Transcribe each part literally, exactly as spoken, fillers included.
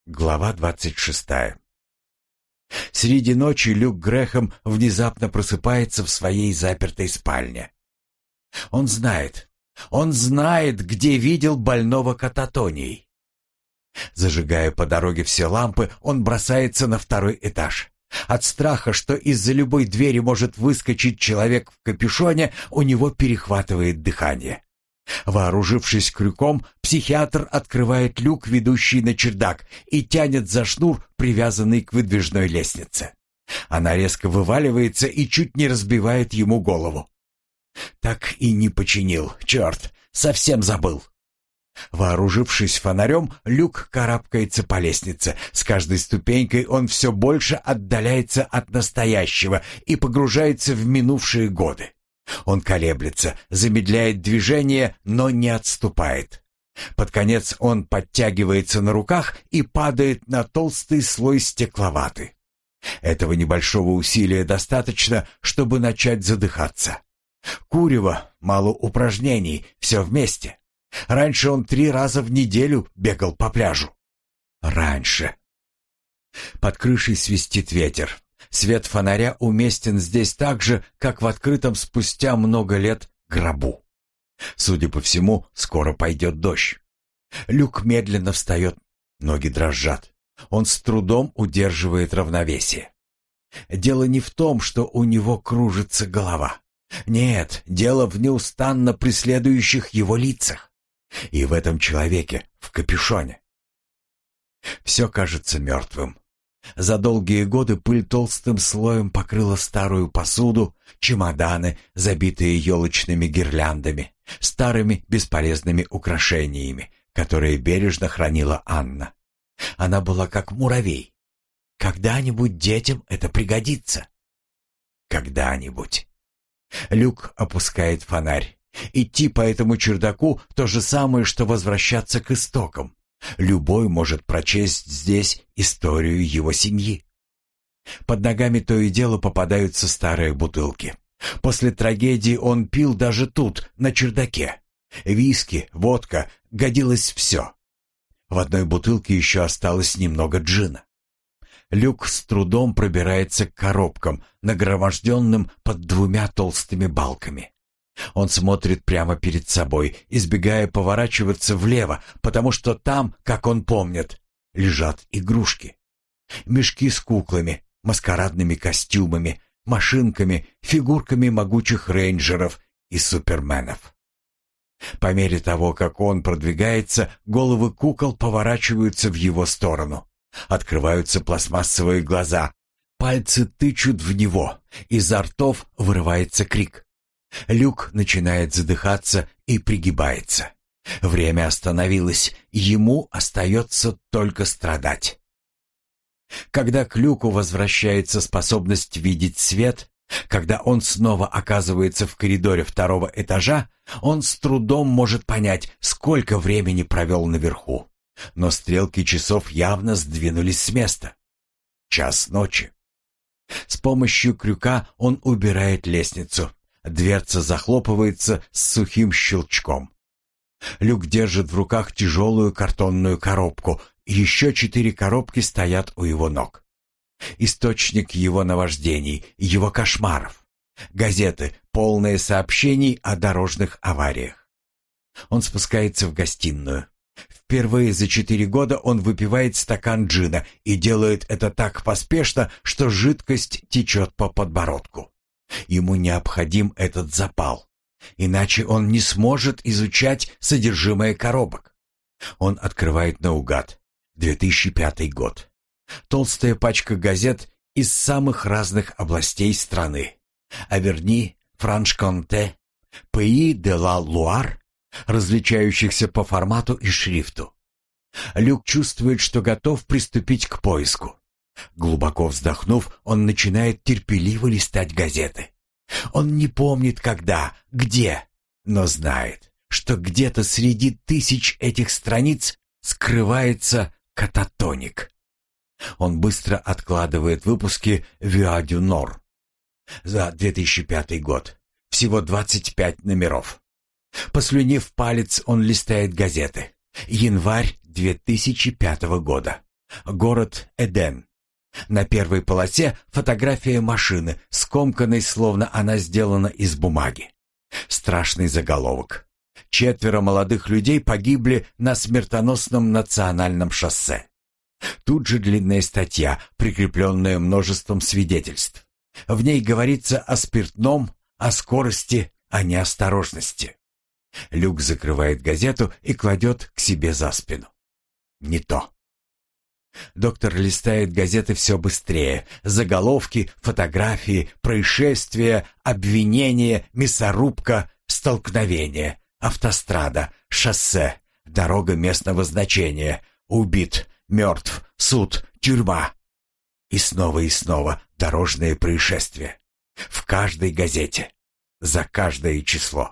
Глава двадцать шестая. Среди ночи Люк Грэхэм внезапно просыпается в своей запертой спальне. Он знает, он знает, где видел больного кататонией. Зажигая по дороге все лампы, он бросается на второй этаж. От страха, что из-за любой двери может выскочить человек в капюшоне, у него перехватывает дыхание. Вооружившись крюком, психиатр открывает люк, ведущий на чердак, и тянет за шнур, привязанный к выдвижной лестнице. Она резко вываливается и чуть не разбивает ему голову. Так и не починил, черт, совсем забыл. Вооружившись фонарем, Люк карабкается по лестнице. С каждой ступенькой он все больше отдаляется от настоящего и погружается в минувшие годы. Он колеблется, замедляет движение, но не отступает. Под конец он подтягивается на руках и падает на толстый слой стекловаты. Этого небольшого усилия достаточно, чтобы начать задыхаться. Курево, мало упражнений, все вместе. Раньше он три раза в неделю бегал по пляжу. Раньше. Под крышей свистит ветер. Свет фонаря уместен здесь так же, как в открытом спустя много лет гробу. Судя по всему, скоро пойдет дождь. Люк медленно встает, ноги дрожат. Он с трудом удерживает равновесие. Дело не в том, что у него кружится голова. Нет, дело в неустанно преследующих его лицах. И в этом человеке в капюшоне. Все кажется мертвым. За долгие годы пыль толстым слоем покрыла старую посуду, чемоданы, забитые елочными гирляндами, старыми бесполезными украшениями, которые бережно хранила Анна. Она была как муравей. Когда-нибудь детям это пригодится. Когда-нибудь. Люк опускает фонарь. Идти по этому чердаку — то же самое, что возвращаться к истокам. Любой может прочесть здесь историю его семьи. Под ногами то и дело попадаются старые бутылки. После трагедии он пил даже тут, на чердаке. Виски, водка, годилось все. В одной бутылке еще осталось немного джина. Люк с трудом пробирается к коробкам, нагроможденным под двумя толстыми балками. Он смотрит прямо перед собой, избегая поворачиваться влево, потому что там, как он помнит, лежат игрушки. Мешки с куклами, маскарадными костюмами, машинками, фигурками могучих рейнджеров и суперменов. По мере того, как он продвигается, головы кукол поворачиваются в его сторону. Открываются пластмассовые глаза, пальцы тычут в него, изо ртов вырывается крик. Люк начинает задыхаться и пригибается. Время остановилось, ему остается только страдать. Когда к Люку возвращается способность видеть свет, когда он снова оказывается в коридоре второго этажа, он с трудом может понять, сколько времени провел наверху. Но стрелки часов явно сдвинулись с места. Час ночи. С помощью крюка он убирает лестницу. Дверца захлопывается с сухим щелчком. Люк держит в руках тяжелую картонную коробку. Еще четыре коробки стоят у его ног. Источник его наваждений, его кошмаров. Газеты, полные сообщений о дорожных авариях. Он спускается в гостиную. Впервые за четыре года он выпивает стакан джина и делает это так поспешно, что жидкость течет по подбородку. Ему необходим этот запал, иначе он не сможет изучать содержимое коробок. Он открывает наугад. две тысячи пятый год. Толстая пачка газет из самых разных областей страны. Аверни, Франш-Конте, Pays de la Loire, различающихся по формату и шрифту. Люк чувствует, что готов приступить к поиску. Глубоко вздохнув, он начинает терпеливо листать газеты. Он не помнит, когда, где, но знает, что где-то среди тысяч этих страниц скрывается кататоник. Он быстро откладывает выпуски «Voix du Nord» за две тысячи пятый год. Всего двадцать пять номеров. Послюнив палец, он листает газеты. Январь две тысячи пятого года. Город Эден. На первой полосе фотография машины, скомканной, словно она сделана из бумаги. Страшный заголовок. Четверо молодых людей погибли на смертоносном национальном шоссе. Тут же длинная статья, прикрепленная множеством свидетельств. В ней говорится о спиртном, о скорости, о неосторожности. Люк закрывает газету и кладет к себе за спину. Не то. Доктор листает газеты все быстрее. Заголовки, фотографии, происшествия, обвинения, мясорубка, столкновение, автострада, шоссе, дорога местного значения, убит, мертв, суд, тюрьма. И снова и снова дорожные происшествия. В каждой газете. За каждое число.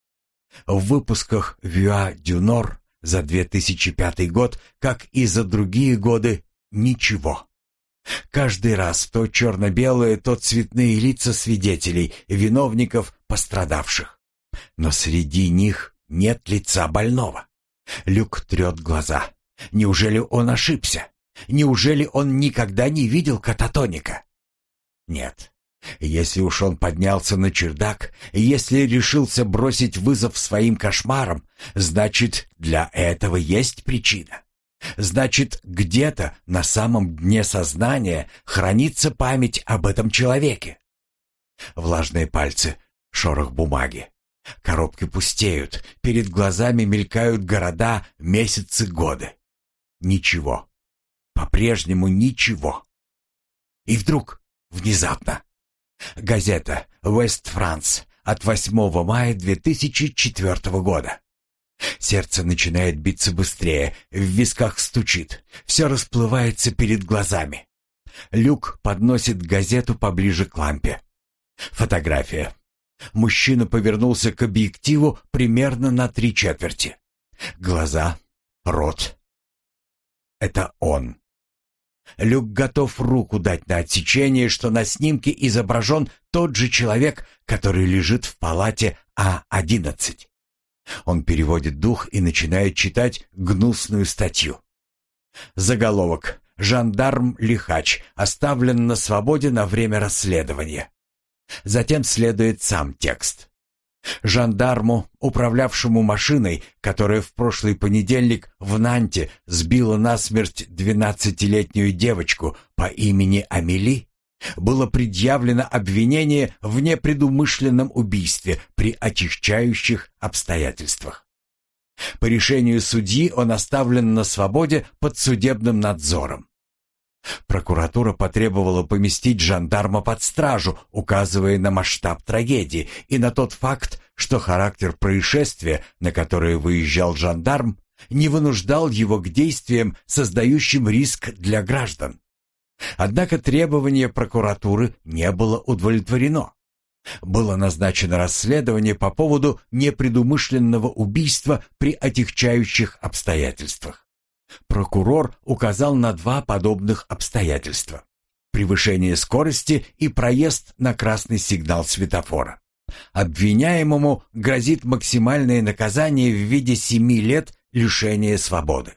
В выпусках «Вюа дю Нор» за две тысячи пятый год, как и за другие годы, ничего. Каждый раз то черно-белые, то цветные лица свидетелей, виновников, пострадавших. Но среди них нет лица больного. Люк трет глаза. Неужели он ошибся? Неужели он никогда не видел кататоника? Нет. Если уж он поднялся на чердак, если решился бросить вызов своим кошмарам, значит, для этого есть причина. Значит, где-то на самом дне сознания хранится память об этом человеке. Влажные пальцы, шорох бумаги. Коробки пустеют, перед глазами мелькают города, месяцы, годы. Ничего. По-прежнему ничего. И вдруг, внезапно, газета «Вест Франс» от восьмого мая две тысячи четвёртого года. Сердце начинает биться быстрее, в висках стучит, все расплывается перед глазами. Люк подносит газету поближе к лампе. Фотография. Мужчина повернулся к объективу примерно на три четверти. Глаза, рот. Это он. Люк готов руку дать на отсечение, что на снимке изображен тот же человек, который лежит в палате А одиннадцать. Он переводит дух и начинает читать гнусную статью. Заголовок: «Жандарм-лихач оставлен на свободе на время расследования». Затем следует сам текст. Жандарму, управлявшему машиной, которая в прошлый понедельник в Нанте сбила насмерть двенадцатилетнюю девочку по имени Амели, было предъявлено обвинение в непредумышленном убийстве при отягчающих обстоятельствах. По решению судьи он оставлен на свободе под судебным надзором. Прокуратура потребовала поместить жандарма под стражу, указывая на масштаб трагедии и на тот факт, что характер происшествия, на которое выезжал жандарм, не вынуждал его к действиям, создающим риск для граждан. Однако требование прокуратуры не было удовлетворено. Было назначено расследование по поводу непредумышленного убийства при отягчающих обстоятельствах. Прокурор указал на два подобных обстоятельства: превышение скорости и проезд на красный сигнал светофора. Обвиняемому грозит максимальное наказание в виде семи лет лишения свободы.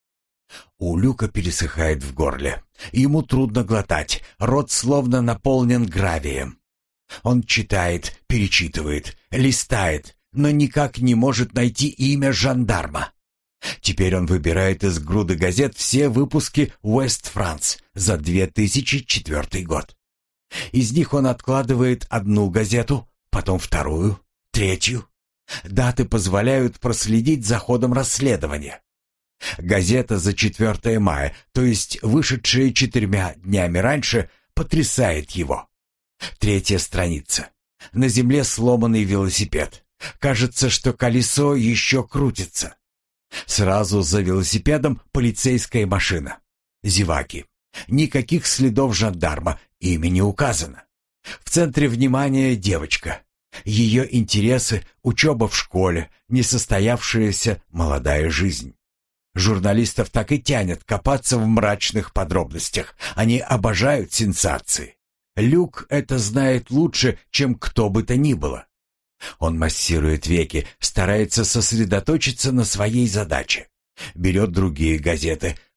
У Люка пересыхает в горле. Ему трудно глотать, рот словно наполнен гравием. Он читает, перечитывает, листает, но никак не может найти имя жандарма. Теперь он выбирает из груды газет все выпуски «Вест Франс» за две тысячи четвёртый год. Из них он откладывает одну газету, потом вторую, третью. Даты позволяют проследить за ходом расследования. Газета за четвёртое мая, то есть вышедшая четырьмя днями раньше, потрясает его. Третья страница. На земле сломанный велосипед. Кажется, что колесо еще крутится. Сразу за велосипедом полицейская машина. Зеваки. Никаких следов жандарма, имя не указано. В центре внимания девочка. Ее интересы, учеба в школе, несостоявшаяся молодая жизнь. Журналистов так и тянет копаться в мрачных подробностях. Они обожают сенсации. Люк это знает лучше, чем кто бы то ни было. Он массирует веки, старается сосредоточиться на своей задаче. Берет другие газеты,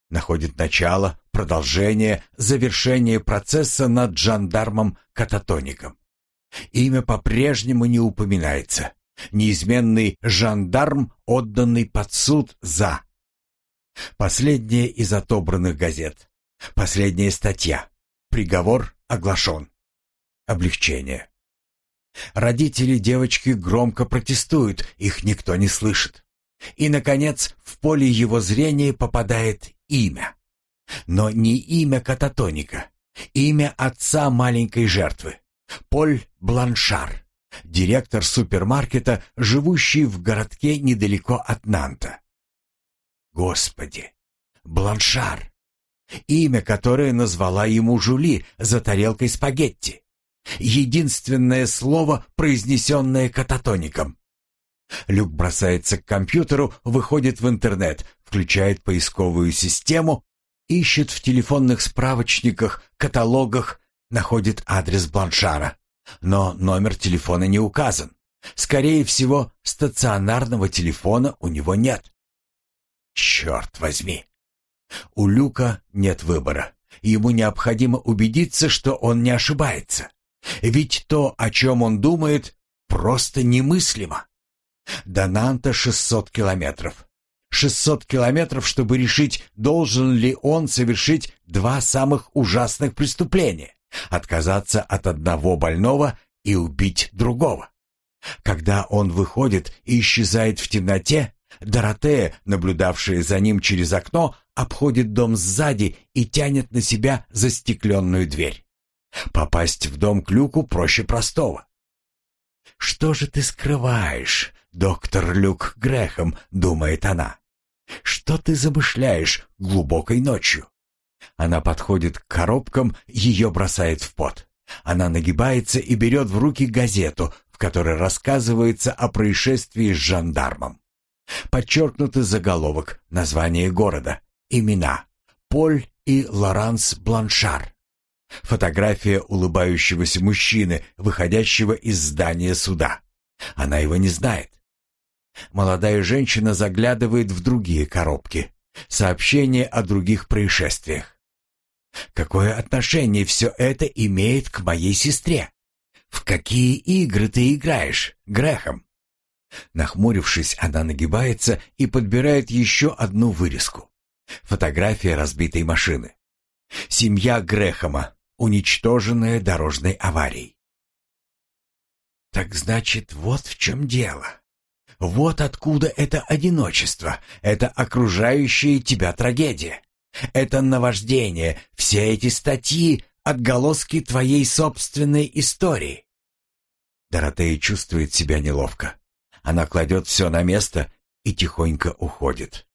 Находит начало, продолжение, завершение процесса над жандармом-кататоником. Имя по-прежнему не упоминается. Неизменный жандарм, отданный под суд за. Последняя из отобранных газет. Последняя статья. Приговор оглашен. Облегчение. Родители девочки громко протестуют, их никто не слышит. И, наконец, в поле его зрения попадает имя. Но не имя кататоника. Имя отца маленькой жертвы. Поль Бланшар, директор супермаркета, живущий в городке недалеко от Нанта. Господи, Бланшар. Имя, которое назвала ему Жюли за тарелкой спагетти. Единственное слово, произнесенное кататоником. Люк бросается к компьютеру, выходит в интернет, включает поисковую систему, ищет в телефонных справочниках, каталогах, находит адрес Бланшара. Но номер телефона не указан. Скорее всего, стационарного телефона у него нет. Черт возьми! У Люка нет выбора. Ему необходимо убедиться, что он не ошибается. Ведь то, о чем он думает, просто немыслимо. До Нанта шестьсот километров. шестьсот километров, чтобы решить, должен ли он совершить два самых ужасных преступления. Отказаться от одного больного и убить другого. Когда он выходит и исчезает в темноте, Доротея, наблюдавшая за ним через окно, обходит дом сзади и тянет на себя застекленную дверь. Попасть в дом к Люку проще простого. «Что же ты скрываешь, доктор Люк Грэхэм?» — думает она. «Что ты замышляешь глубокой ночью?» Она подходит к коробкам, ее бросает в пот. Она нагибается и берет в руки газету, в которой рассказывается о происшествии с жандармом. Подчеркнутый заголовок, название города, имена: Поль и Лоранс Бланшар. Фотография улыбающегося мужчины, выходящего из здания суда. Она его не знает. Молодая женщина заглядывает в другие коробки. Сообщения о других происшествиях. Какое отношение все это имеет к моей сестре? В какие игры ты играешь, Грэхэм? Нахмурившись, она нагибается и подбирает еще одну вырезку. Фотография разбитой машины. Семья Грэхэма, уничтоженная дорожной аварией. Так значит, вот в чем дело. Вот откуда это одиночество, это окружающая тебя трагедия. Это наваждение, все эти статьи, отголоски твоей собственной истории. Доротея чувствует себя неловко. Она кладет все на место и тихонько уходит.